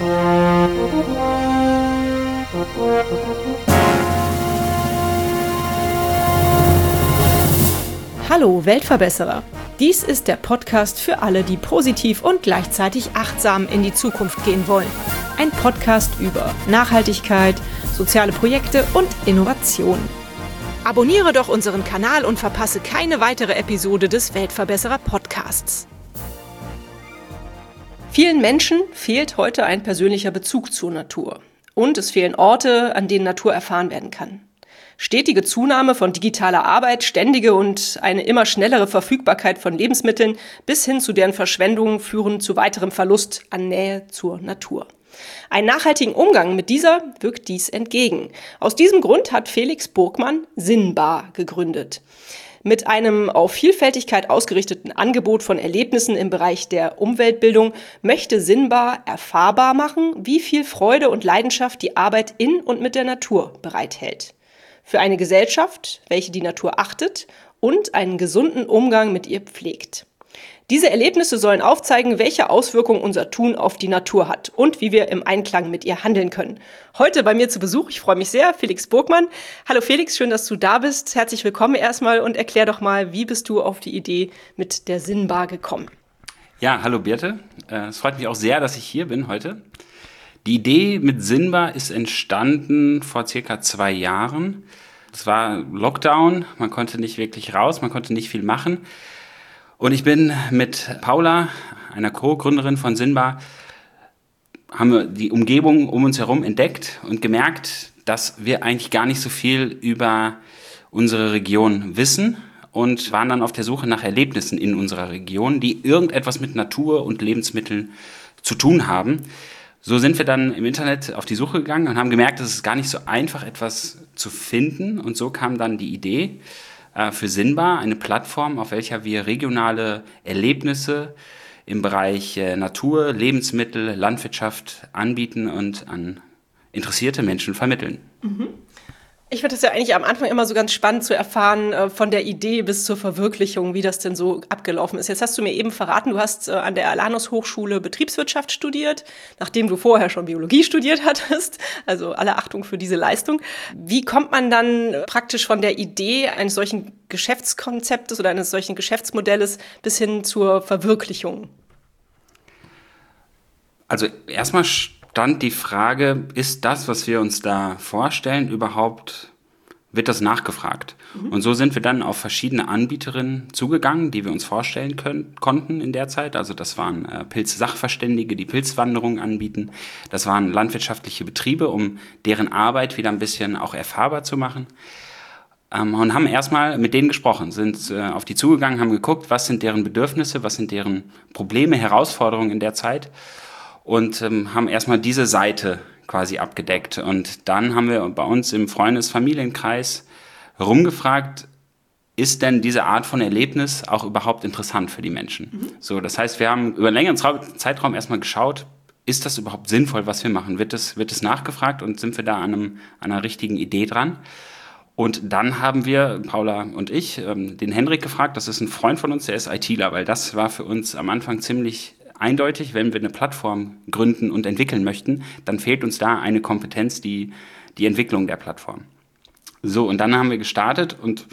Hallo Weltverbesserer! Dies ist der Podcast für alle, die positiv und gleichzeitig achtsam in die Zukunft gehen wollen. Ein Podcast über Nachhaltigkeit, soziale Projekte und Innovation. Abonniere doch unseren Kanal und verpasse keine weitere Episode des Weltverbesserer Podcasts. Vielen Menschen fehlt heute ein persönlicher Bezug zur Natur. Und es fehlen Orte, an denen Natur erfahren werden kann. Stetige Zunahme von digitaler Arbeit, ständige und eine immer schnellere Verfügbarkeit von Lebensmitteln bis hin zu deren Verschwendung führen zu weiterem Verlust an Nähe zur Natur. Einen nachhaltigen Umgang mit dieser wirkt dies entgegen. Aus diesem Grund hat Felix Burgmann Sinnbar gegründet. Mit einem auf Vielfältigkeit ausgerichteten Angebot von Erlebnissen im Bereich der Umweltbildung möchte Sinnbar erfahrbar machen, wie viel Freude und Leidenschaft die Arbeit in und mit der Natur bereithält. Für eine Gesellschaft, welche die Natur achtet und einen gesunden Umgang mit ihr pflegt. Diese Erlebnisse sollen aufzeigen, welche Auswirkungen unser Tun auf die Natur hat und wie wir im Einklang mit ihr handeln können. Heute bei mir zu Besuch, ich freue mich sehr, Felix Burgmann. Hallo Felix, schön, dass du da bist. Herzlich willkommen erstmal und erklär doch mal, wie bist du auf die Idee mit der Sinnbar gekommen? Ja, hallo Birte. Es freut mich auch sehr, dass ich hier bin heute. Die Idee mit Sinnbar ist entstanden vor circa 2 Jahren. Es war Lockdown, man konnte nicht wirklich raus, man konnte nicht viel machen. Und ich bin mit Paula, einer Co-Gründerin von Sinnbar, haben wir die Umgebung um uns herum entdeckt und gemerkt, dass wir eigentlich gar nicht so viel über unsere Region wissen und waren dann auf der Suche nach Erlebnissen in unserer Region, die irgendetwas mit Natur und Lebensmitteln zu tun haben. So sind wir dann im Internet auf die Suche gegangen und haben gemerkt, es ist gar nicht so einfach, etwas zu finden. Und so kam dann die Idee für Sinnbar, eine Plattform, auf welcher wir regionale Erlebnisse im Bereich Natur, Lebensmittel, Landwirtschaft anbieten und an interessierte Menschen vermitteln. Mhm. Ich finde das ja eigentlich am Anfang immer so ganz spannend zu erfahren, von der Idee bis zur Verwirklichung, wie das denn so abgelaufen ist. Jetzt hast du mir eben verraten, du hast an der Alanus Hochschule Betriebswirtschaft studiert, nachdem du vorher schon Biologie studiert hattest. Also alle Achtung für diese Leistung. Wie kommt man dann praktisch von der Idee eines solchen Geschäftskonzeptes oder eines solchen Geschäftsmodells bis hin zur Verwirklichung? Also erstmal stand die Frage, ist das, was wir uns da vorstellen, wird das nachgefragt? Und so sind wir dann auf verschiedene Anbieterinnen zugegangen, die wir uns vorstellen konnten in der Zeit. Also das waren Pilzsachverständige, die Pilzwanderungen anbieten. Das waren landwirtschaftliche Betriebe, um deren Arbeit wieder ein bisschen auch erfahrbar zu machen. Und haben erstmal mit denen gesprochen, sind auf die zugegangen, haben geguckt, was sind deren Bedürfnisse, was sind deren Probleme, Herausforderungen in der Zeit. Und haben erstmal diese Seite quasi abgedeckt. Und dann haben wir bei uns im Freundes-Familienkreis rumgefragt, ist denn diese Art von Erlebnis auch überhaupt interessant für die Menschen? So, das heißt, wir haben über einen längeren Zeitraum erstmal geschaut, ist das überhaupt sinnvoll, was wir machen? Wird es nachgefragt und sind wir da an einer richtigen Idee dran? Und dann haben wir, Paula und ich, den Hendrik gefragt, das ist ein Freund von uns, der ist ITler, weil das war für uns am Anfang ziemlich eindeutig, wenn wir eine Plattform gründen und entwickeln möchten, dann fehlt uns da eine Kompetenz, die Entwicklung der Plattform. So, und dann haben wir gestartet und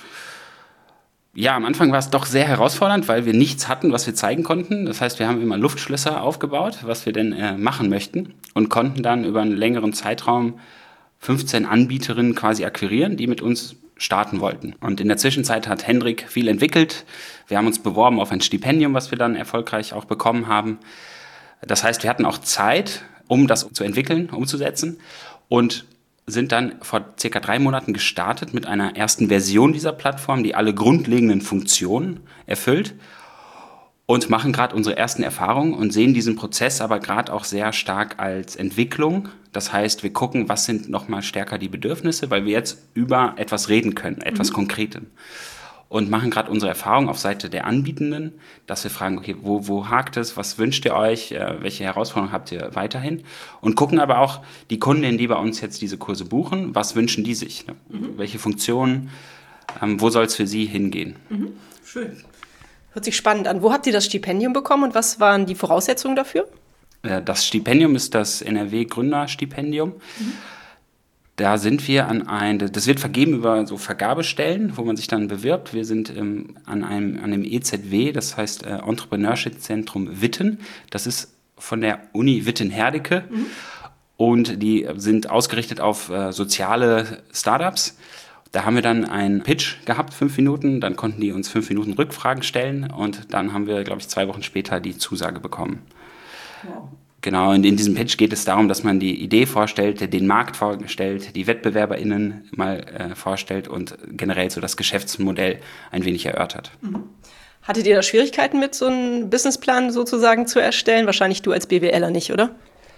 ja, am Anfang war es doch sehr herausfordernd, weil wir nichts hatten, was wir zeigen konnten. Das heißt, wir haben immer Luftschlösser aufgebaut, was wir denn machen möchten und konnten dann über einen längeren Zeitraum 15 Anbieterinnen quasi akquirieren, die mit uns starten wollten. Und in der Zwischenzeit hat Hendrik viel entwickelt. Wir haben uns beworben auf ein Stipendium, was wir dann erfolgreich auch bekommen haben. Das heißt, wir hatten auch Zeit, um das zu entwickeln, umzusetzen und sind dann vor circa 3 Monaten gestartet mit einer ersten Version dieser Plattform, die alle grundlegenden Funktionen erfüllt und machen gerade unsere ersten Erfahrungen und sehen diesen Prozess aber gerade auch sehr stark als Entwicklung. Das heißt, wir gucken, was sind nochmal stärker die Bedürfnisse, weil wir jetzt über etwas reden können, etwas Konkretem. Und machen gerade unsere Erfahrung auf Seite der Anbietenden, dass wir fragen, okay, wo hakt es, was wünscht ihr euch, welche Herausforderungen habt ihr weiterhin? Und gucken aber auch die Kundinnen, die bei uns jetzt diese Kurse buchen, was wünschen die sich? Ne? Welche Funktionen, wo soll es für sie hingehen? Schön. Hört sich spannend an. Wo habt ihr das Stipendium bekommen und was waren die Voraussetzungen dafür? Das Stipendium ist das NRW-Gründerstipendium. Da sind wir das wird vergeben über so Vergabestellen, wo man sich dann bewirbt. Wir sind an dem EZW, das heißt Entrepreneurship Zentrum Witten. Das ist von der Uni Witten-Herdecke. Und die sind ausgerichtet auf soziale Startups. Da haben wir dann einen Pitch gehabt, 5 Minuten. Dann konnten die uns 5 Minuten Rückfragen stellen. Und dann haben wir, glaube ich, 2 Wochen später die Zusage bekommen. Wow. Genau, und in diesem Pitch geht es darum, dass man die Idee vorstellt, den Markt vorstellt, die WettbewerberInnen mal vorstellt und generell so das Geschäftsmodell ein wenig erörtert. Hattet ihr da Schwierigkeiten mit, so einen Businessplan sozusagen zu erstellen? Wahrscheinlich du als BWLer nicht, oder?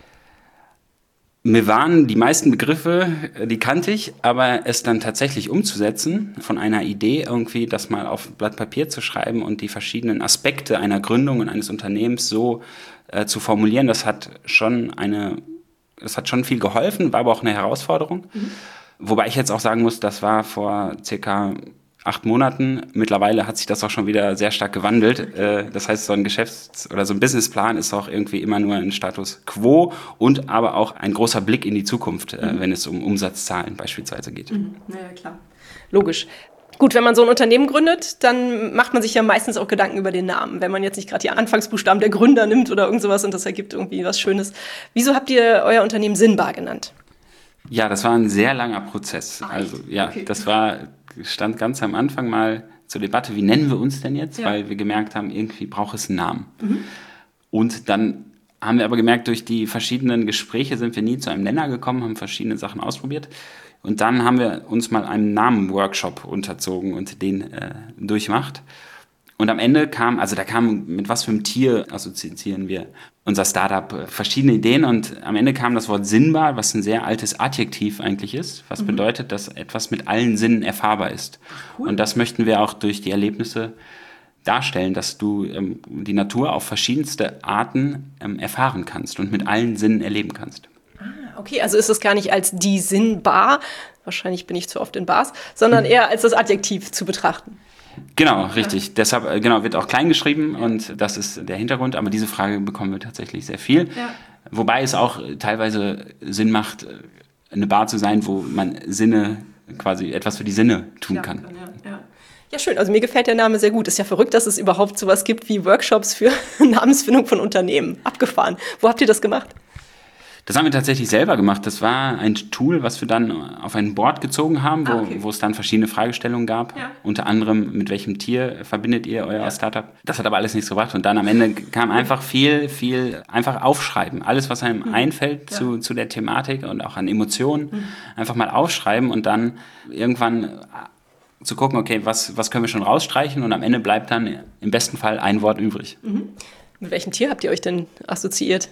Mir waren die meisten Begriffe, die kannte ich, aber es dann tatsächlich umzusetzen, von einer Idee irgendwie das mal auf ein Blatt Papier zu schreiben und die verschiedenen Aspekte einer Gründung und eines Unternehmens so zu formulieren, das hat schon viel geholfen, war aber auch eine Herausforderung. Wobei ich jetzt auch sagen muss, das war vor circa 8 Monaten. Mittlerweile hat sich das auch schon wieder sehr stark gewandelt. Das heißt, so ein oder so ein Businessplan ist auch irgendwie immer nur ein Status quo und aber auch ein großer Blick in die Zukunft, wenn es um Umsatzzahlen beispielsweise geht. Ja, klar. Logisch. Gut, wenn man so ein Unternehmen gründet, dann macht man sich ja meistens auch Gedanken über den Namen. Wenn man jetzt nicht gerade die Anfangsbuchstaben der Gründer nimmt oder irgend sowas und das ergibt irgendwie was Schönes. Wieso habt ihr euer Unternehmen Sinnbar genannt? Ja, das war ein sehr langer Prozess. Also ja, okay. Das stand ganz am Anfang mal zur Debatte, wie nennen wir uns denn jetzt? Ja. Weil wir gemerkt haben, irgendwie braucht es einen Namen. Und dann haben wir aber gemerkt, durch die verschiedenen Gespräche sind wir nie zu einem Nenner gekommen, haben verschiedene Sachen ausprobiert. Und dann haben wir uns mal einem Namen-Workshop unterzogen und den durchmacht. Und am Ende mit was für einem Tier assoziieren wir unser Startup, verschiedene Ideen. Und am Ende kam das Wort sinnbar, was ein sehr altes Adjektiv eigentlich ist, was bedeutet, dass etwas mit allen Sinnen erfahrbar ist. Cool. Und das möchten wir auch durch die Erlebnisse darstellen, dass du die Natur auf verschiedenste Arten erfahren kannst und mit allen Sinnen erleben kannst. Okay, also ist es gar nicht als die Sinnbar, wahrscheinlich bin ich zu oft in Bars, sondern eher als das Adjektiv zu betrachten. Genau, richtig. Ja. Deshalb wird auch klein geschrieben und das ist der Hintergrund. Aber diese Frage bekommen wir tatsächlich sehr viel. Ja. Wobei es auch teilweise Sinn macht, eine Bar zu sein, wo man quasi etwas für die Sinne tun kann. Ja, schön. Also mir gefällt der Name sehr gut. Ist ja verrückt, dass es überhaupt sowas gibt wie Workshops für Namensfindung von Unternehmen. Abgefahren. Wo habt ihr das gemacht? Das haben wir tatsächlich selber gemacht. Das war ein Tool, was wir dann auf ein Board gezogen haben, wo es dann verschiedene Fragestellungen gab. Ja. Unter anderem, mit welchem Tier verbindet ihr euer Startup? Das hat aber alles nichts gebracht. Und dann am Ende kam einfach viel einfach aufschreiben. Alles, was einem einfällt zu der Thematik und auch an Emotionen, einfach mal aufschreiben und dann irgendwann zu gucken, okay, was können wir schon rausstreichen? Und am Ende bleibt dann im besten Fall ein Wort übrig. Mit welchem Tier habt ihr euch denn assoziiert?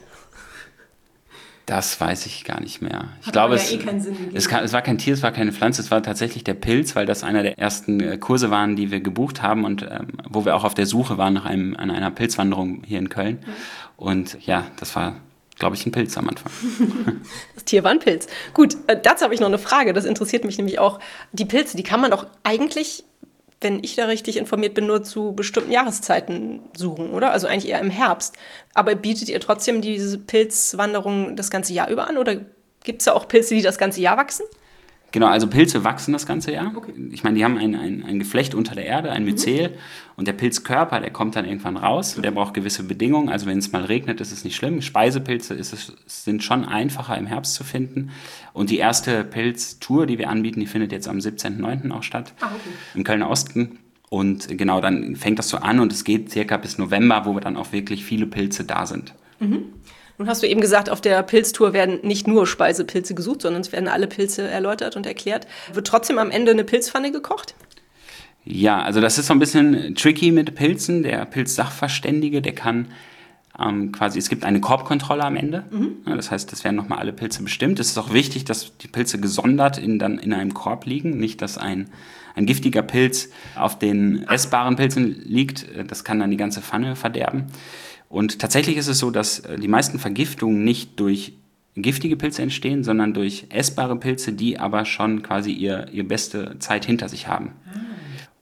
Das weiß ich gar nicht mehr. Ich glaube, es war kein Tier, es war keine Pflanze, es war tatsächlich der Pilz, weil das einer der ersten Kurse waren, die wir gebucht haben und wo wir auch auf der Suche waren an einer Pilzwanderung hier in Köln. Und ja, das war, glaube ich, ein Pilz am Anfang. Das Tier war ein Pilz. Gut, dazu habe ich noch eine Frage. Das interessiert mich nämlich auch. Die Pilze, die kann man doch eigentlich, wenn ich da richtig informiert bin, nur zu bestimmten Jahreszeiten suchen, oder? Also eigentlich eher im Herbst. Aber bietet ihr trotzdem diese Pilzwanderung das ganze Jahr über an? Oder gibt es da auch Pilze, die das ganze Jahr wachsen? Genau, also Pilze wachsen das ganze Jahr. Okay. Ich meine, die haben ein Geflecht unter der Erde, ein Myzel. Und der Pilzkörper, der kommt dann irgendwann raus. Und der braucht gewisse Bedingungen. Also wenn es mal regnet, ist es nicht schlimm. Speisepilze sind schon einfacher im Herbst zu finden. Und die erste Pilztour, die wir anbieten, die findet jetzt am 17.09. auch statt. Okay. Im Kölner Osten. Und genau, dann fängt das so an und es geht circa bis November, wo dann auch wirklich viele Pilze da sind. Nun hast du eben gesagt, auf der Pilztour werden nicht nur Speisepilze gesucht, sondern es werden alle Pilze erläutert und erklärt. Wird trotzdem am Ende eine Pilzpfanne gekocht? Ja, also das ist so ein bisschen tricky mit Pilzen. Der Pilzsachverständige, der kann es gibt eine Korbkontrolle am Ende. Ja, das heißt, es werden nochmal alle Pilze bestimmt. Es ist auch wichtig, dass die Pilze gesondert in einem Korb liegen. Nicht, dass ein giftiger Pilz auf den essbaren Pilzen liegt. Das kann dann die ganze Pfanne verderben. Und tatsächlich ist es so, dass die meisten Vergiftungen nicht durch giftige Pilze entstehen, sondern durch essbare Pilze, die aber schon quasi ihre beste Zeit hinter sich haben.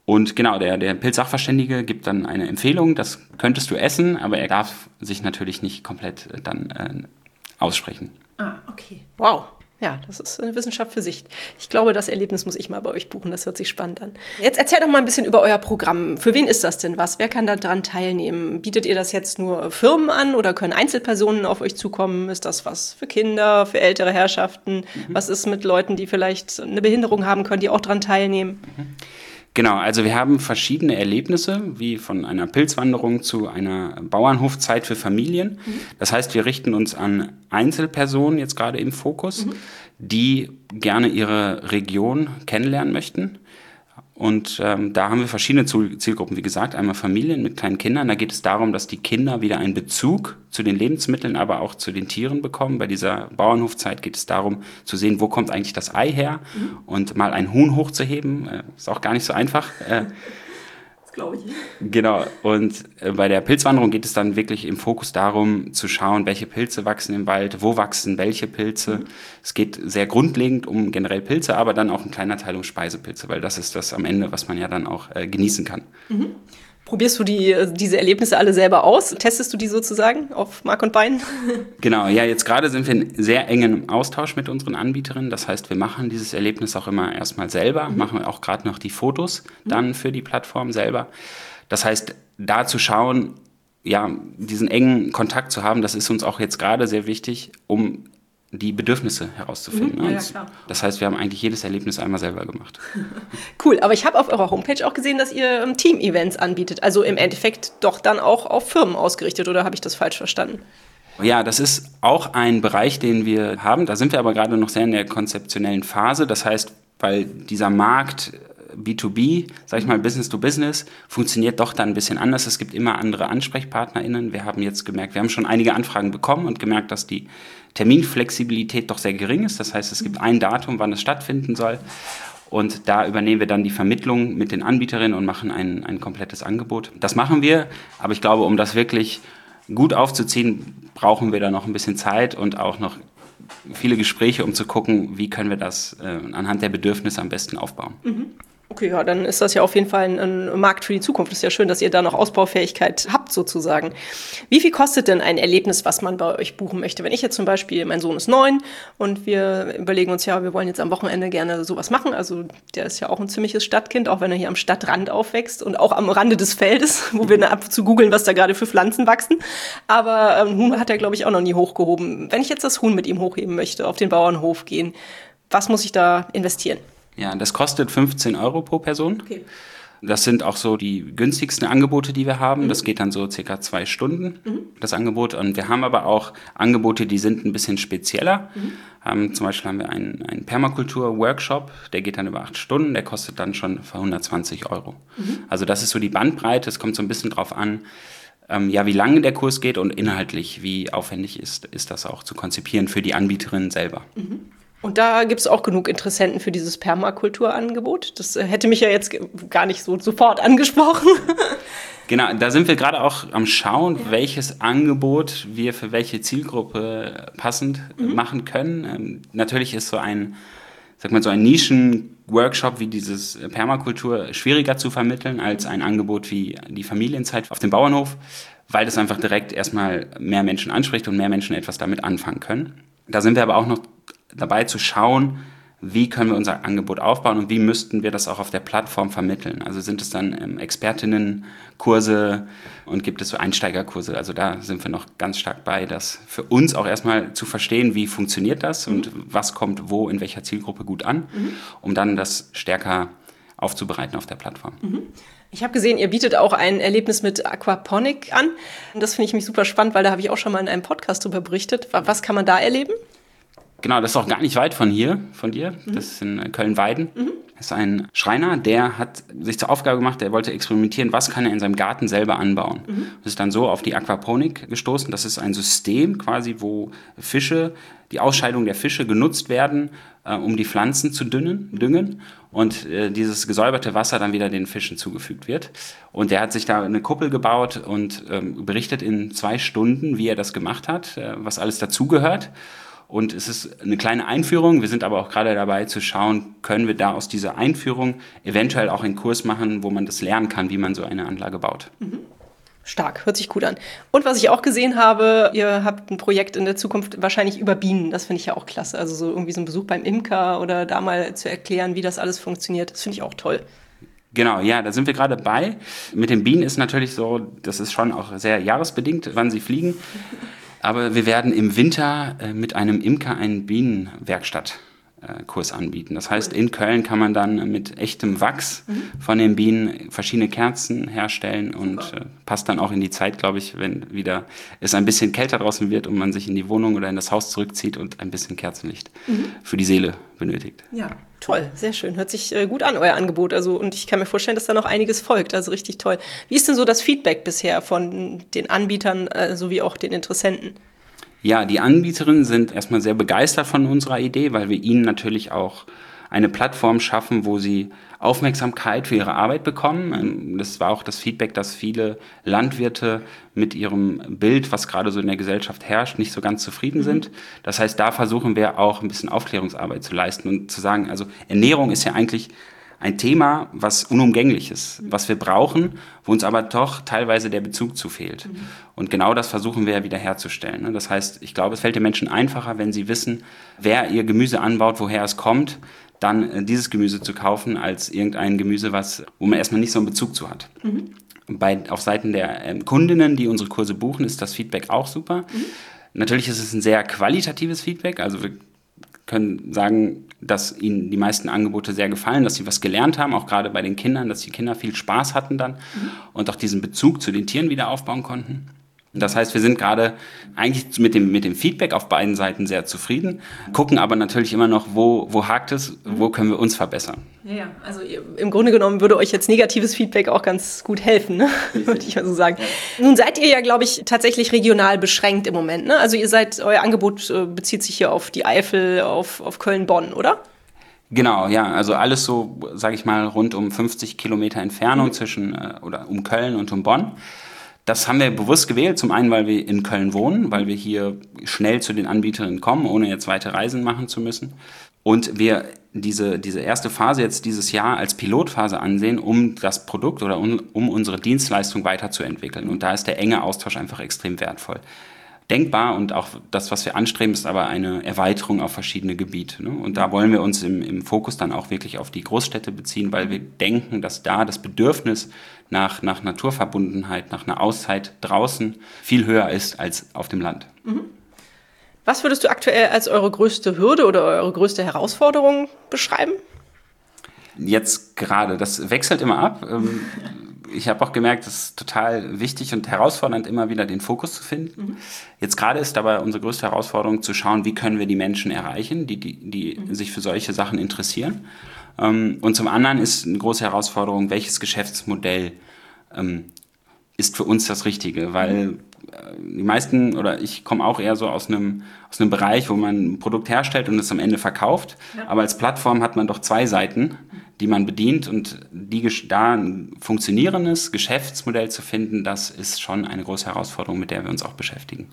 Und genau, der Pilzsachverständige gibt dann eine Empfehlung, das könntest du essen, aber er darf sich natürlich nicht komplett dann aussprechen. Ah, okay. Wow. Ja, das ist eine Wissenschaft für sich. Ich glaube, das Erlebnis muss ich mal bei euch buchen. Das hört sich spannend an. Jetzt erzähl doch mal ein bisschen über euer Programm. Für wen ist das denn was? Wer kann da dran teilnehmen? Bietet ihr das jetzt nur Firmen an oder können Einzelpersonen auf euch zukommen? Ist das was für Kinder, für ältere Herrschaften? Was ist mit Leuten, die vielleicht eine Behinderung haben können, die auch dran teilnehmen? Genau, also wir haben verschiedene Erlebnisse, wie von einer Pilzwanderung zu einer Bauernhofzeit für Familien. Das heißt, wir richten uns an Einzelpersonen jetzt gerade im Fokus, die gerne ihre Region kennenlernen möchten. Und da haben wir verschiedene Zielgruppen, wie gesagt, einmal Familien mit kleinen Kindern. Da geht es darum, dass die Kinder wieder einen Bezug zu den Lebensmitteln, aber auch zu den Tieren bekommen. Bei dieser Bauernhofzeit geht es darum, zu sehen, wo kommt eigentlich das Ei her und mal ein Huhn hochzuheben. Ist auch gar nicht so einfach. Glaube ich. Genau, und bei der Pilzwanderung geht es dann wirklich im Fokus darum, zu schauen, welche Pilze wachsen im Wald, wo wachsen welche Pilze. Es geht sehr grundlegend um generell Pilze, aber dann auch ein kleiner Teil um Speisepilze, weil das ist das am Ende, was man ja dann auch genießen kann. Probierst du diese Erlebnisse alle selber aus? Testest du die sozusagen auf Mark und Bein? Genau, ja, jetzt gerade sind wir in sehr engem Austausch mit unseren Anbieterinnen. Das heißt, wir machen dieses Erlebnis auch immer erstmal selber, machen auch gerade noch die Fotos dann für die Plattform selber. Das heißt, da zu schauen, ja, diesen engen Kontakt zu haben, das ist uns auch jetzt gerade sehr wichtig, um die Bedürfnisse herauszufinden. Ja, klar. Das heißt, wir haben eigentlich jedes Erlebnis einmal selber gemacht. Cool, aber ich habe auf eurer Homepage auch gesehen, dass ihr Team-Events anbietet. Also im Endeffekt doch dann auch auf Firmen ausgerichtet, oder habe ich das falsch verstanden? Ja, das ist auch ein Bereich, den wir haben. Da sind wir aber gerade noch sehr in der konzeptionellen Phase. Das heißt, weil dieser Markt B2B, sag ich mal, Business to Business, funktioniert doch dann ein bisschen anders. Es gibt immer andere AnsprechpartnerInnen. Wir haben jetzt gemerkt, wir haben schon einige Anfragen bekommen und gemerkt, dass die Terminflexibilität doch sehr gering ist. Das heißt, es gibt ein Datum, wann es stattfinden soll. Und da übernehmen wir dann die Vermittlung mit den Anbieterinnen und machen ein komplettes Angebot. Das machen wir, aber ich glaube, um das wirklich gut aufzuziehen, brauchen wir da noch ein bisschen Zeit und auch noch viele Gespräche, um zu gucken, wie können wir das anhand der Bedürfnisse am besten aufbauen. Okay, ja, dann ist das ja auf jeden Fall ein Markt für die Zukunft. Es ist ja schön, dass ihr da noch Ausbaufähigkeit habt sozusagen. Wie viel kostet denn ein Erlebnis, was man bei euch buchen möchte? Wenn ich jetzt zum Beispiel, mein Sohn ist 9 und wir überlegen uns, ja, wir wollen jetzt am Wochenende gerne sowas machen. Also der ist ja auch ein ziemliches Stadtkind, auch wenn er hier am Stadtrand aufwächst und auch am Rande des Feldes, wo wir ab und zu googeln, was da gerade für Pflanzen wachsen. Aber Huhn hat er, glaube ich, auch noch nie hochgehoben. Wenn ich jetzt das Huhn mit ihm hochheben möchte, auf den Bauernhof gehen, was muss ich da investieren? Ja, das kostet 15 € pro Person. Okay. Das sind auch so die günstigsten Angebote, die wir haben. Das geht dann so circa 2 Stunden, das Angebot. Und wir haben aber auch Angebote, die sind ein bisschen spezieller. Zum Beispiel haben wir einen Permakultur-Workshop, der geht dann über 8 Stunden, der kostet dann schon 120 €. Also das ist so die Bandbreite, es kommt so ein bisschen drauf an, ja, wie lange der Kurs geht und inhaltlich, wie aufwendig ist das auch zu konzipieren für die Anbieterin selber. Und da gibt es auch genug Interessenten für dieses Permakulturangebot. Das hätte mich ja jetzt gar nicht so sofort angesprochen. Genau, da sind wir gerade auch am Schauen, welches Angebot wir für welche Zielgruppe passend machen können. Natürlich ist so ein Nischen-Workshop wie dieses Permakultur schwieriger zu vermitteln als ein Angebot wie die Familienzeit auf dem Bauernhof, weil das einfach direkt erstmal mehr Menschen anspricht und mehr Menschen etwas damit anfangen können. Da sind wir aber auch noch dabei zu schauen, wie können wir unser Angebot aufbauen und wie müssten wir das auch auf der Plattform vermitteln. Also sind es dann Expertinnenkurse und gibt es so Einsteigerkurse. Also da sind wir noch ganz stark bei, das für uns auch erstmal zu verstehen, wie funktioniert das und was kommt wo in welcher Zielgruppe gut an, um dann das stärker aufzubereiten auf der Plattform. Ich habe gesehen, ihr bietet auch ein Erlebnis mit Aquaponik an. Das finde ich mich super spannend, weil da habe ich auch schon mal in einem Podcast drüber berichtet. Was kann man da erleben? Genau, das ist auch gar nicht weit von dir. Das ist in Köln-Weiden. Das ist ein Schreiner, der hat sich zur Aufgabe gemacht, der wollte experimentieren, was kann er in seinem Garten selber anbauen. Das ist dann so auf die Aquaponik gestoßen. Das ist ein System quasi, wo die Ausscheidung der Fische genutzt werden, um die Pflanzen zu düngen und dieses gesäuberte Wasser dann wieder den Fischen zugefügt wird. Und der hat sich da eine Kuppel gebaut und berichtet in 2 Stunden, wie er das gemacht hat, was alles dazugehört. Und es ist eine kleine Einführung. Wir sind aber auch gerade dabei zu schauen, können wir da aus dieser Einführung eventuell auch einen Kurs machen, wo man das lernen kann, wie man so eine Anlage baut. Stark, hört sich gut an. Und was ich auch gesehen habe, ihr habt ein Projekt in der Zukunft wahrscheinlich über Bienen. Das finde ich ja auch klasse. Also so irgendwie so ein Besuch beim Imker oder da mal zu erklären, wie das alles funktioniert. Das finde ich auch toll. Genau, ja, da sind wir gerade bei. Mit den Bienen ist natürlich so, das ist schon auch sehr jahresbedingt, wann sie fliegen. Aber wir werden im Winter mit einem Imker einen Bienenwerkstattkurs anbieten. Das heißt, in Köln kann man dann mit echtem Wachs von den Bienen verschiedene Kerzen herstellen und passt dann auch in die Zeit, glaube ich, wenn wieder es ein bisschen kälter draußen wird und man sich in die Wohnung oder in das Haus zurückzieht und ein bisschen Kerzenlicht für die Seele benötigt. Ja, toll, sehr schön. Hört sich gut an, euer Angebot. Also, und ich kann mir vorstellen, dass da noch einiges folgt. Also richtig toll. Wie ist denn so das Feedback bisher von den Anbietern sowie auch den Interessenten? Ja, die Anbieterinnen sind erstmal sehr begeistert von unserer Idee, weil wir ihnen natürlich auch eine Plattform schaffen, wo sie Aufmerksamkeit für ihre Arbeit bekommen. Das war auch das Feedback, dass viele Landwirte mit ihrem Bild, was gerade so in der Gesellschaft herrscht, nicht so ganz zufrieden sind. Das heißt, da versuchen wir auch ein bisschen Aufklärungsarbeit zu leisten und zu sagen, also Ernährung ist ja eigentlich ein Thema, was unumgänglich ist, was wir brauchen, wo uns aber doch teilweise der Bezug zu fehlt. Und genau das versuchen wir ja wieder herzustellen. Das heißt, ich glaube, es fällt den Menschen einfacher, wenn sie wissen, wer ihr Gemüse anbaut, woher es kommt, dann dieses Gemüse zu kaufen, als irgendein Gemüse, wo man erstmal nicht so einen Bezug zu hat. Auf Seiten der Kundinnen, die unsere Kurse buchen, ist das Feedback auch super. Natürlich ist es ein sehr qualitatives Feedback, also wir können sagen, dass ihnen die meisten Angebote sehr gefallen, dass sie was gelernt haben, auch gerade bei den Kindern, dass die Kinder viel Spaß hatten dann und auch diesen Bezug zu den Tieren wieder aufbauen konnten. Das heißt, wir sind gerade eigentlich mit dem Feedback auf beiden Seiten sehr zufrieden, gucken aber natürlich immer noch, wo hakt es, wo können wir uns verbessern. Ja, also im Grunde genommen würde euch jetzt negatives Feedback auch ganz gut helfen, ne? Würde ich mal so sagen. Nun seid ihr ja, glaube ich, tatsächlich regional beschränkt im Moment, ne? Also euer Angebot bezieht sich hier auf die Eifel, auf Köln-Bonn, oder? Genau, ja, also alles so, sage ich mal, rund um 50 Kilometer Entfernung oder um Köln und um Bonn. Das haben wir bewusst gewählt, zum einen, weil wir in Köln wohnen, weil wir hier schnell zu den Anbieterinnen kommen, ohne jetzt weite Reisen machen zu müssen. Und wir diese erste Phase jetzt dieses Jahr als Pilotphase ansehen, um das Produkt oder um unsere Dienstleistung weiterzuentwickeln. Und da ist der enge Austausch einfach extrem wertvoll. Denkbar und auch das, was wir anstreben, ist aber eine Erweiterung auf verschiedene Gebiete. Ne? Und da wollen wir uns im Fokus dann auch wirklich auf die Großstädte beziehen, weil wir denken, dass da das Bedürfnis nach Naturverbundenheit, nach einer Auszeit draußen viel höher ist als auf dem Land. Was würdest du aktuell als eure größte Hürde oder eure größte Herausforderung beschreiben? Jetzt gerade, das wechselt immer ab. Ich habe auch gemerkt, es ist total wichtig und herausfordernd, immer wieder den Fokus zu finden. Jetzt gerade ist aber unsere größte Herausforderung zu schauen, wie können wir die Menschen erreichen, die sich für solche Sachen interessieren. Und zum anderen ist eine große Herausforderung, welches Geschäftsmodell ist für uns das Richtige, weil die meisten, oder ich komme auch eher so aus einem Bereich, wo man ein Produkt herstellt und es am Ende verkauft. Ja. Aber als Plattform hat man doch zwei Seiten, die man bedient, und da ein funktionierendes Geschäftsmodell zu finden, das ist schon eine große Herausforderung, mit der wir uns auch beschäftigen.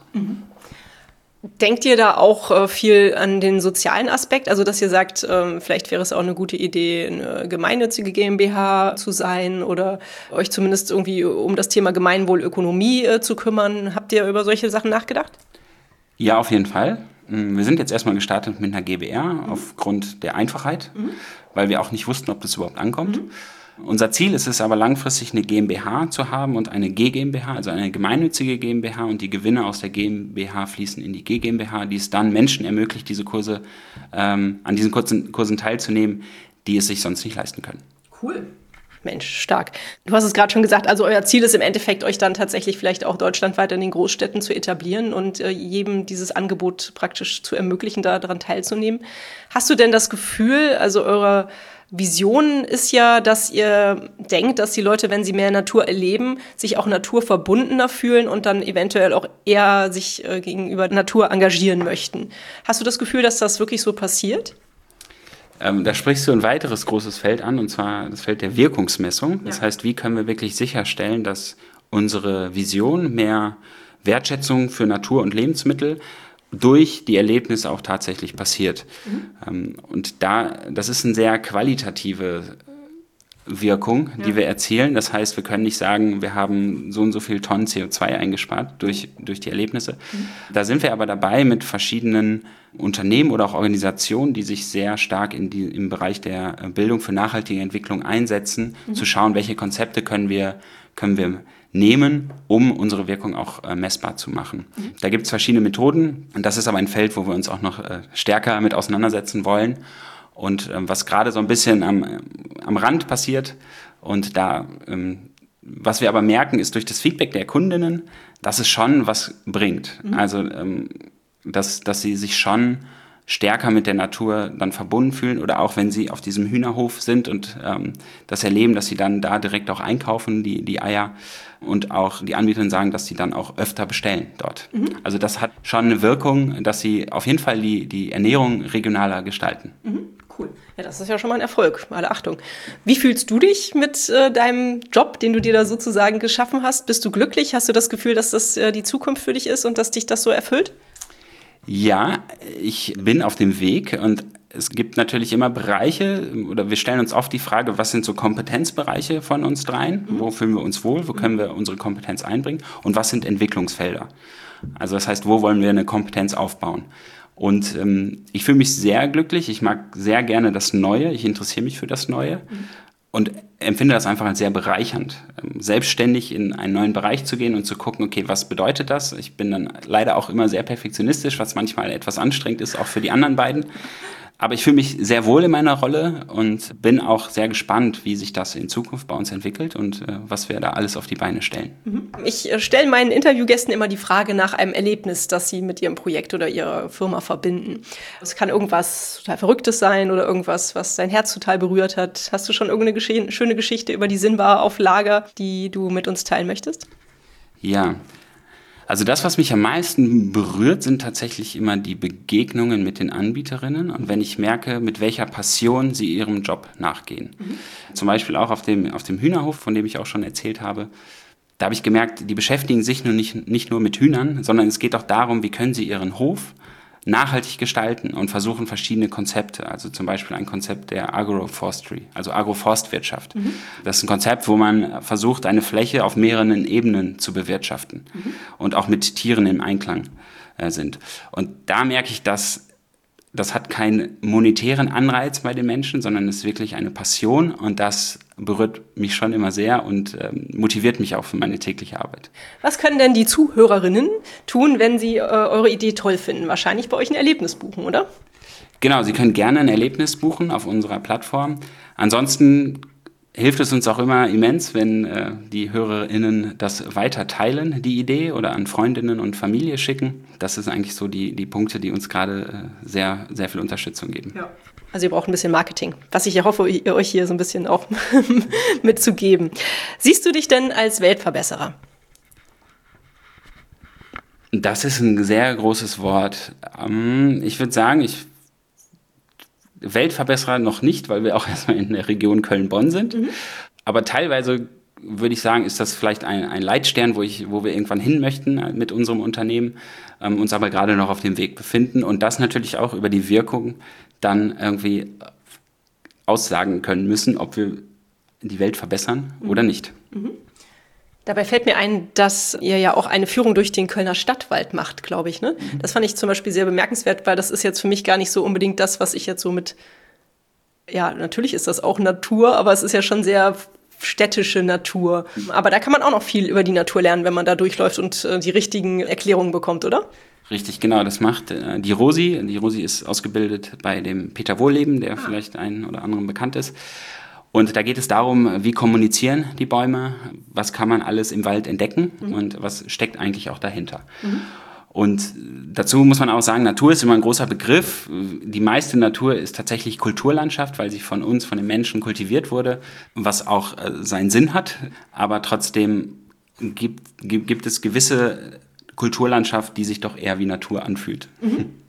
Denkt ihr da auch viel an den sozialen Aspekt? Also, dass ihr sagt, vielleicht wäre es auch eine gute Idee, eine gemeinnützige GmbH zu sein oder euch zumindest irgendwie um das Thema Gemeinwohlökonomie zu kümmern. Habt ihr über solche Sachen nachgedacht? Ja, auf jeden Fall. Wir sind jetzt erstmal gestartet mit einer GbR aufgrund der Einfachheit, weil wir auch nicht wussten, ob das überhaupt ankommt. Unser Ziel ist es aber langfristig, eine GmbH zu haben und eine GmbH, also eine gemeinnützige GmbH, und die Gewinne aus der GmbH fließen in die GmbH, die es dann Menschen ermöglicht, diese Kurse, an diesen Kursen teilzunehmen, die es sich sonst nicht leisten können. Cool. Mensch, stark. Du hast es gerade schon gesagt, also euer Ziel ist im Endeffekt, euch dann tatsächlich vielleicht auch deutschlandweit in den Großstädten zu etablieren und jedem dieses Angebot praktisch zu ermöglichen, daran teilzunehmen. Hast du denn das Gefühl, also eure Vision ist ja, dass ihr denkt, dass die Leute, wenn sie mehr Natur erleben, sich auch naturverbundener fühlen und dann eventuell auch eher sich gegenüber Natur engagieren möchten. Hast du das Gefühl, dass das wirklich so passiert? Da sprichst du ein weiteres großes Feld an, und zwar das Feld der Wirkungsmessung. Das heißt, wie können wir wirklich sicherstellen, dass unsere Vision, mehr Wertschätzung für Natur und Lebensmittel, durch die Erlebnisse auch tatsächlich passiert. Und das ist eine sehr qualitative Wirkung, die wir erzielen. Das heißt, wir können nicht sagen, wir haben so und so viel Tonnen CO2 eingespart durch die Erlebnisse. Da sind wir aber dabei mit verschiedenen Unternehmen oder auch Organisationen, die sich sehr stark im Bereich der Bildung für nachhaltige Entwicklung einsetzen, zu schauen, welche Konzepte können wir nehmen, um unsere Wirkung auch messbar zu machen. Da gibt es verschiedene Methoden und das ist aber ein Feld, wo wir uns auch noch stärker mit auseinandersetzen wollen. Und was gerade so ein bisschen am Rand passiert und was wir aber merken, ist durch das Feedback der Kundinnen, dass es schon was bringt. Also, dass sie sich schon stärker mit der Natur dann verbunden fühlen oder auch wenn sie auf diesem Hühnerhof sind und das erleben, dass sie dann da direkt auch einkaufen, die Eier, und auch die Anbieterinnen sagen, dass sie dann auch öfter bestellen dort. Also das hat schon eine Wirkung, dass sie auf jeden Fall die Ernährung regionaler gestalten. Cool. Ja, das ist ja schon mal ein Erfolg. Alle Achtung. Wie fühlst du dich mit deinem Job, den du dir da sozusagen geschaffen hast? Bist du glücklich? Hast du das Gefühl, dass das die Zukunft für dich ist und dass dich das so erfüllt? Ja, ich bin auf dem Weg und es gibt natürlich immer Bereiche, oder wir stellen uns oft die Frage, was sind so Kompetenzbereiche von uns dreien? Wo fühlen wir uns wohl? Wo können wir unsere Kompetenz einbringen? Und was sind Entwicklungsfelder? Also das heißt, wo wollen wir eine Kompetenz aufbauen? Und ich fühle mich sehr glücklich. Ich mag sehr gerne das Neue. Ich interessiere mich für das Neue. Und empfinde das einfach als sehr bereichernd, selbstständig in einen neuen Bereich zu gehen und zu gucken, okay, was bedeutet das? Ich bin dann leider auch immer sehr perfektionistisch, was manchmal etwas anstrengend ist, auch für die anderen beiden. Aber ich fühle mich sehr wohl in meiner Rolle und bin auch sehr gespannt, wie sich das in Zukunft bei uns entwickelt und was wir da alles auf die Beine stellen. Ich stelle meinen Interviewgästen immer die Frage nach einem Erlebnis, das sie mit ihrem Projekt oder ihrer Firma verbinden. Es kann irgendwas total Verrücktes sein oder irgendwas, was dein Herz total berührt hat. Hast du schon irgendeine schöne Geschichte über die Sinnbar auf Lager, die du mit uns teilen möchtest? Ja. Also das, was mich am meisten berührt, sind tatsächlich immer die Begegnungen mit den Anbieterinnen und wenn ich merke, mit welcher Passion sie ihrem Job nachgehen. Zum Beispiel auch auf dem Hühnerhof, von dem ich auch schon erzählt habe. Da habe ich gemerkt, die beschäftigen sich nicht nur mit Hühnern, sondern es geht auch darum, wie können sie ihren Hof nachhaltig gestalten und versuchen verschiedene Konzepte, also zum Beispiel ein Konzept der Agroforestry, also Agroforstwirtschaft. Das ist ein Konzept, wo man versucht, eine Fläche auf mehreren Ebenen zu bewirtschaften und auch mit Tieren im Einklang sind. Und da merke ich, dass das hat keinen monetären Anreiz bei den Menschen, sondern es ist wirklich eine Passion und das berührt mich schon immer sehr und motiviert mich auch für meine tägliche Arbeit. Was können denn die Zuhörerinnen tun, wenn sie eure Idee toll finden? Wahrscheinlich bei euch ein Erlebnis buchen, oder? Genau, Sie können gerne ein Erlebnis buchen auf unserer Plattform. Ansonsten hilft es uns auch immer immens, wenn die HörerInnen das weiter teilen, die Idee, oder an Freundinnen und Familie schicken. Das sind eigentlich so die Punkte, die uns gerade sehr, sehr viel Unterstützung geben. Ja. Also ihr braucht ein bisschen Marketing, was ich ja hoffe, euch hier so ein bisschen auch mitzugeben. Siehst du dich denn als Weltverbesserer? Das ist ein sehr großes Wort. Ich würde sagen, Weltverbesserer noch nicht, weil wir auch erstmal in der Region Köln-Bonn sind. Aber teilweise würde ich sagen, ist das vielleicht ein Leitstern, wo wir irgendwann hin möchten mit unserem Unternehmen, uns aber gerade noch auf dem Weg befinden und das natürlich auch über die Wirkung dann irgendwie aussagen können müssen, ob wir die Welt verbessern oder nicht. Dabei fällt mir ein, dass ihr ja auch eine Führung durch den Kölner Stadtwald macht, glaube ich, ne? Das fand ich zum Beispiel sehr bemerkenswert, weil das ist jetzt für mich gar nicht so unbedingt das, was ich jetzt so ja, natürlich ist das auch Natur, aber es ist ja schon sehr städtische Natur. Aber da kann man auch noch viel über die Natur lernen, wenn man da durchläuft und die richtigen Erklärungen bekommt, oder? Richtig, genau, das macht die Rosi. Die Rosi ist ausgebildet bei dem Peter Wohlleben, der vielleicht einen oder anderen bekannt ist. Und da geht es darum, wie kommunizieren die Bäume, was kann man alles im Wald entdecken und was steckt eigentlich auch dahinter. Und dazu muss man auch sagen, Natur ist immer ein großer Begriff. Die meiste Natur ist tatsächlich Kulturlandschaft, weil sie von uns, von den Menschen kultiviert wurde, was auch seinen Sinn hat. Aber trotzdem gibt es gewisse Kulturlandschaft, die sich doch eher wie Natur anfühlt.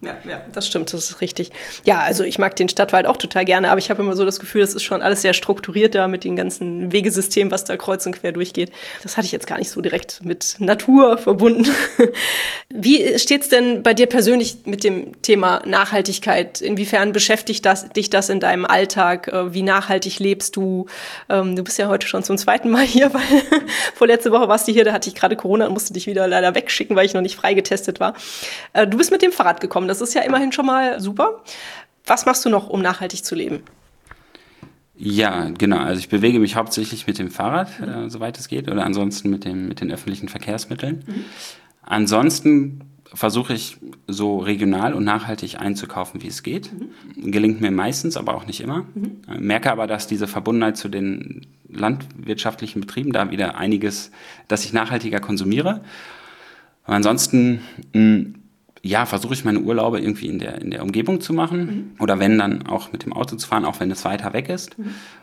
Ja, das stimmt, das ist richtig. Ja, also ich mag den Stadtwald auch total gerne, aber ich habe immer so das Gefühl, das ist schon alles sehr strukturiert da mit dem ganzen Wegesystem, was da kreuz und quer durchgeht. Das hatte ich jetzt gar nicht so direkt mit Natur verbunden. Wie steht's denn bei dir persönlich mit dem Thema Nachhaltigkeit? Inwiefern beschäftigt dich das in deinem Alltag? Wie nachhaltig lebst du? Du bist ja heute schon zum 2. Mal hier, weil vorletzte Woche warst du hier, da hatte ich gerade Corona und musste dich wieder leider wegschicken, weil ich noch nicht freigetestet war. Du bist mit dem Fahrrad gekommen. Das ist ja immerhin schon mal super. Was machst du noch, um nachhaltig zu leben? Ja, genau. Also ich bewege mich hauptsächlich mit dem Fahrrad, soweit es geht, oder ansonsten mit den öffentlichen Verkehrsmitteln. Ansonsten versuche ich so regional und nachhaltig einzukaufen, wie es geht. Gelingt mir meistens, aber auch nicht immer. Merke aber, dass diese Verbundenheit zu den landwirtschaftlichen Betrieben da wieder einiges, dass ich nachhaltiger konsumiere. Und ansonsten versuche ich meine Urlaube irgendwie in der Umgebung zu machen. Oder wenn, dann auch mit dem Auto zu fahren, auch wenn es weiter weg ist.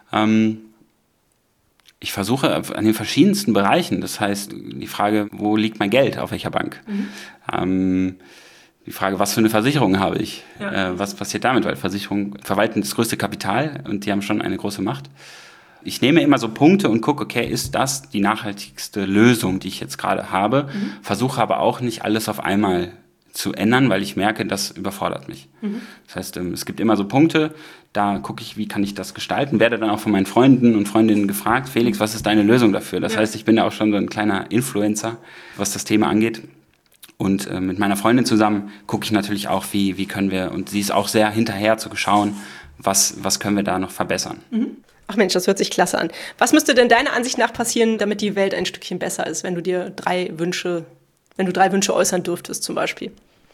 Ich versuche an den verschiedensten Bereichen, das heißt die Frage, wo liegt mein Geld, auf welcher Bank? Die Frage, was für eine Versicherung habe ich? Ja. Was passiert damit? Weil Versicherungen verwalten das größte Kapital und die haben schon eine große Macht. Ich nehme immer so Punkte und gucke, okay, ist das die nachhaltigste Lösung, die ich jetzt gerade habe? Versuche aber auch nicht alles auf einmal zu ändern, weil ich merke, das überfordert mich. Das heißt, es gibt immer so Punkte, da gucke ich, wie kann ich das gestalten, werde dann auch von meinen Freunden und Freundinnen gefragt, Felix, was ist deine Lösung dafür? Das heißt, ich bin ja auch schon so ein kleiner Influencer, was das Thema angeht. Und mit meiner Freundin zusammen gucke ich natürlich auch, wie können wir, und sie ist auch sehr hinterher zu schauen, was können wir da noch verbessern. Ach Mensch, das hört sich klasse an. Was müsste denn deiner Ansicht nach passieren, damit die Welt ein Stückchen besser ist, wenn du 3 Wünsche äußern dürftest zum Beispiel?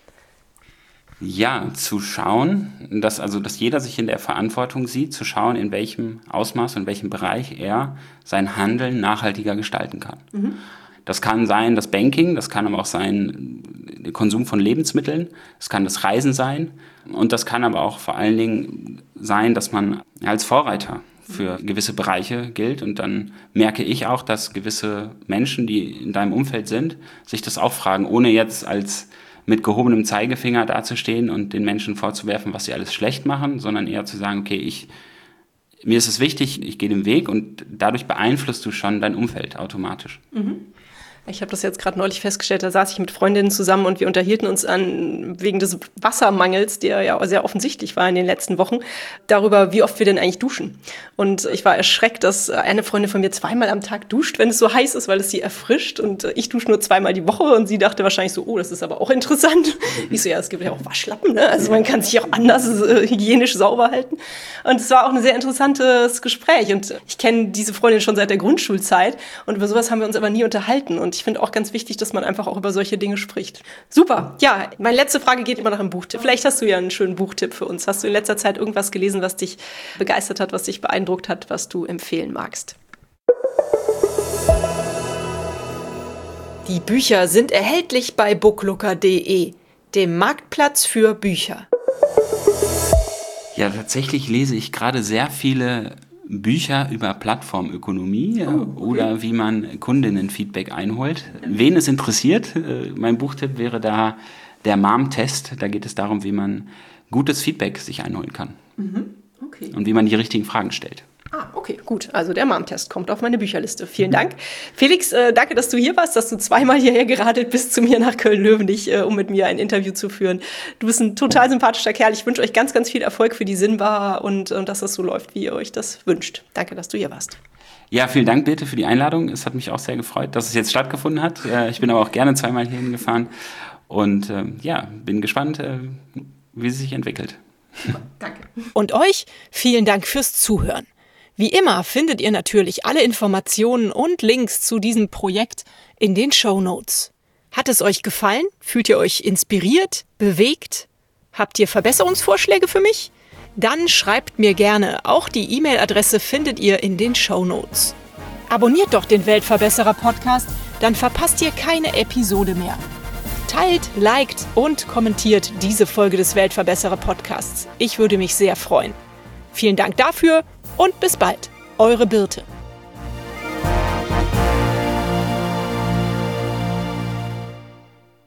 Ja, zu schauen, dass jeder sich in der Verantwortung sieht, zu schauen, in welchem Ausmaß und in welchem Bereich er sein Handeln nachhaltiger gestalten kann. Das kann sein das Banking, das kann aber auch sein der Konsum von Lebensmitteln, das kann das Reisen sein und das kann aber auch vor allen Dingen sein, dass man als Vorreiter für gewisse Bereiche gilt und dann merke ich auch, dass gewisse Menschen, die in deinem Umfeld sind, sich das auch fragen, ohne jetzt als mit gehobenem Zeigefinger dazustehen und den Menschen vorzuwerfen, was sie alles schlecht machen, sondern eher zu sagen, okay, mir ist es wichtig, ich gehe den Weg und dadurch beeinflusst du schon dein Umfeld automatisch. Ich habe das jetzt gerade neulich festgestellt, da saß ich mit Freundinnen zusammen und wir unterhielten uns wegen des Wassermangels, der ja sehr offensichtlich war in den letzten Wochen, darüber, wie oft wir denn eigentlich duschen. Und ich war erschreckt, dass eine Freundin von mir 2-mal am Tag duscht, wenn es so heiß ist, weil es sie erfrischt. Und ich dusche nur 2-mal die Woche und sie dachte wahrscheinlich so, oh, das ist aber auch interessant. Ich so, ja, es gibt ja auch Waschlappen, ne? Also man kann sich auch anders hygienisch sauber halten. Und es war auch ein sehr interessantes Gespräch. Und ich kenne diese Freundin schon seit der Grundschulzeit und über sowas haben wir uns aber nie unterhalten. Und ich finde auch ganz wichtig, dass man einfach auch über solche Dinge spricht. Super. Ja, meine letzte Frage geht immer nach einem Buchtipp. Vielleicht hast du ja einen schönen Buchtipp für uns. Hast du in letzter Zeit irgendwas gelesen, was dich begeistert hat, was dich beeindruckt hat, was du empfehlen magst? Die Bücher sind erhältlich bei booklooker.de, dem Marktplatz für Bücher. Ja, tatsächlich lese ich gerade sehr viele Bücher über Plattformökonomie oder wie man Kundinnenfeedback einholt. Wen es interessiert, mein Buchtipp wäre da der Mom-Test. Da geht es darum, wie man gutes Feedback sich einholen kann. Okay. Und wie man die richtigen Fragen stellt. Okay, gut. Also der Mom-Test kommt auf meine Bücherliste. Vielen Dank. Felix, danke, dass du hier warst, dass du 2-mal hierher geradelt bist zu mir nach Köln-Löwenich, um mit mir ein Interview zu führen. Du bist ein total sympathischer Kerl. Ich wünsche euch ganz, ganz viel Erfolg für die Sinnbar und dass das so läuft, wie ihr euch das wünscht. Danke, dass du hier warst. Ja, vielen Dank, Birte, für die Einladung. Es hat mich auch sehr gefreut, dass es jetzt stattgefunden hat. Ich bin aber auch gerne 2-mal hierhin gefahren und bin gespannt, wie es sich entwickelt. Danke. Und euch vielen Dank fürs Zuhören. Wie immer findet ihr natürlich alle Informationen und Links zu diesem Projekt in den Shownotes. Hat es euch gefallen? Fühlt ihr euch inspiriert, bewegt? Habt ihr Verbesserungsvorschläge für mich? Dann schreibt mir gerne. Auch die E-Mail-Adresse findet ihr in den Shownotes. Abonniert doch den Weltverbesserer-Podcast, dann verpasst ihr keine Episode mehr. Teilt, liked und kommentiert diese Folge des Weltverbesserer-Podcasts. Ich würde mich sehr freuen. Vielen Dank dafür und bis bald. Eure Birte.